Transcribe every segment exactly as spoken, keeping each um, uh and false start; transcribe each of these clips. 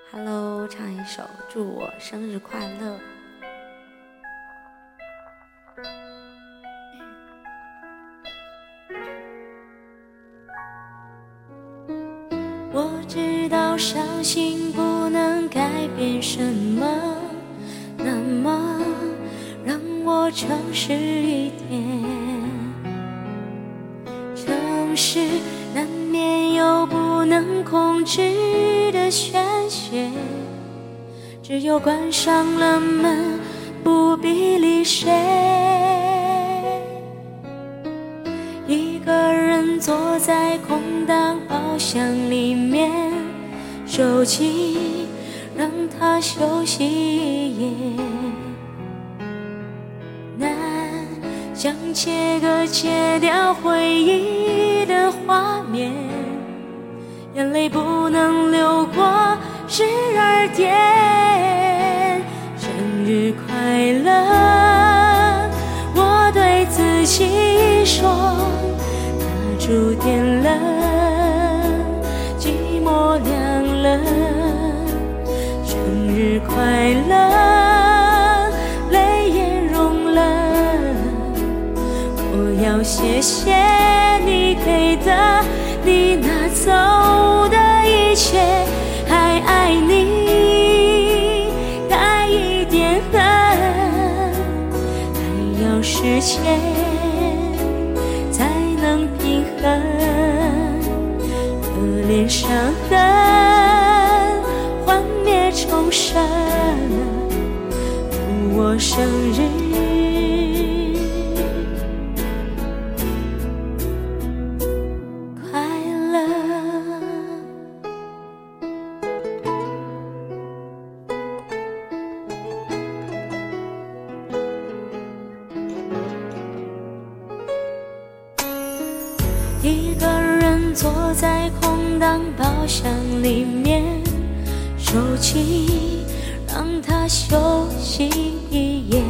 Hello， 唱一首祝我生日快乐。我知道伤心不能改变什么，那么让我诚实一点。城市难免有不能控制的宣泄，只有关上了门，不必理谁。一个人坐在空荡包厢里面，手机让它休息一夜。难想切割切掉回忆的画面，眼泪不能流过十二点。生日快乐，我对自己说，蜡烛点了，寂寞凉了。生日快乐，泪也融了。我要谢谢你给的，你拿走的一切，还爱你带一点恨，还要时间才能平衡，可怜伤痕幻灭重生。祝我生日一个人坐在空荡包厢里面，手机让它休息一夜。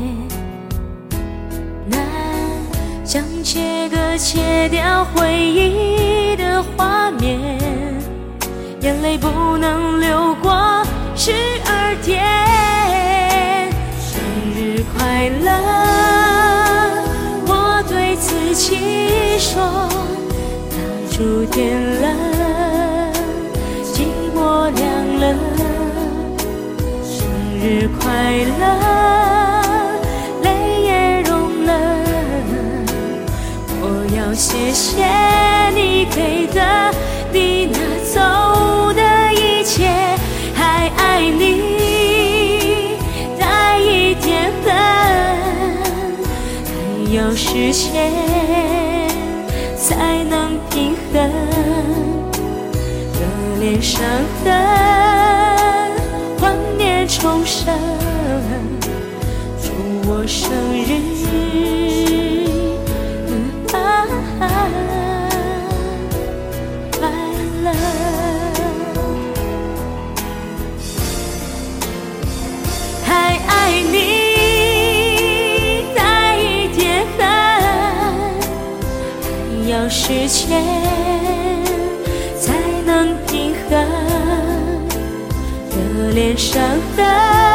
难想切割切掉回忆的画面，眼泪不能流过十二点。生日快乐，我对自己说，蜡烛点了，寂寞凉了。生日快乐，泪也融了。我要谢谢你给的，你拿走的一切，还爱你带一点恨，还要时间才能平衡，热恋伤痕幻灭重生。祝我生日、嗯啊啊、快乐，还爱你带一点恨，要时间才能平衡，热恋伤痕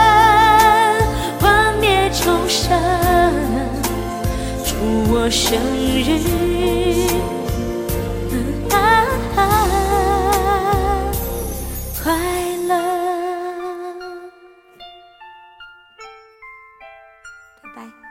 幻灭重生。祝我生日、嗯啊啊、快乐，拜拜。